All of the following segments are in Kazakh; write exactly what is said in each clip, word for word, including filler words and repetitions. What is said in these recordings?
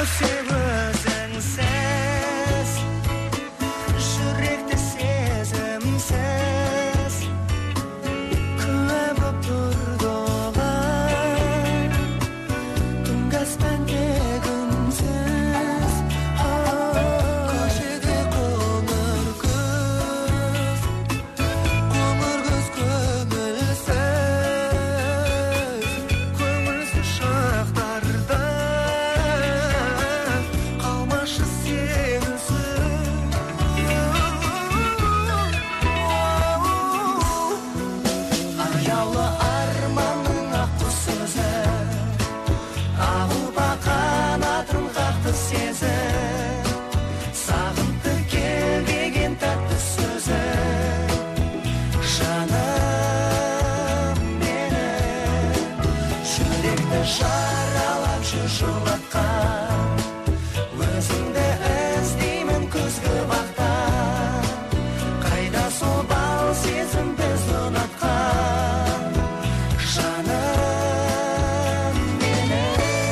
сен өзіңсіз, жүректі сезімсіз, күлі боп тұрды оған, түнгі аспанде күнсіз. Көшеде қоңыр күз, қоңыр күз көңілсіз, көңілсіз шақтарда қалмашы сенсіз. Аяулы арманның ақ құс сөзі, ағылба қанатын қақты сезім, сағынты кел деген тәтті сөзі. Жаным менің, жүректі жаралап жүр жылатқан, өзіңді іздеймін күзгі бақтан, қайда сол бал сезім біз ұнатқан. Жаным менің.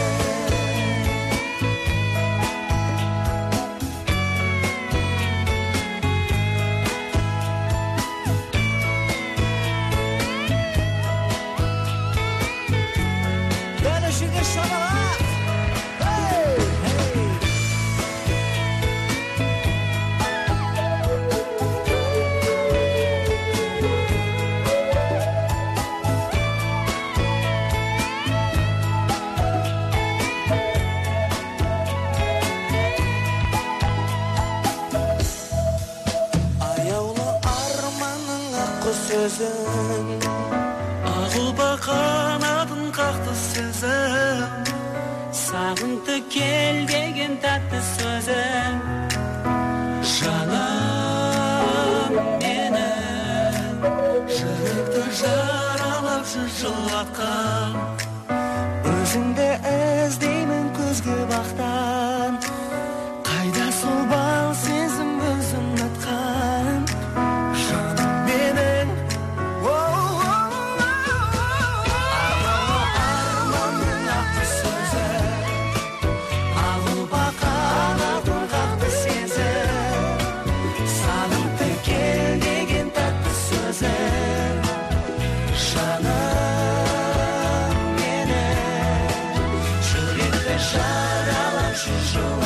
Дәл үшіге шамалақ. Hey, hey. Аяулы арманның ақ құс сөзің, ағылба қанатын қақты сезім, сағынты кел деген тәтті сөзің. Жаным менің, жүректі жаралап жүр жылатқан, өзіңді іздеймін күзгі бақтан, қайда сол бал сезім біз ұнатқан. Жаным менің. Аяулы арманның ақ құс сөзі, ағылба қанатын қақты сезім, сағынты кел деген тәтті сөзің. Жаным менің, жүректі жаралап жүр жылатқан.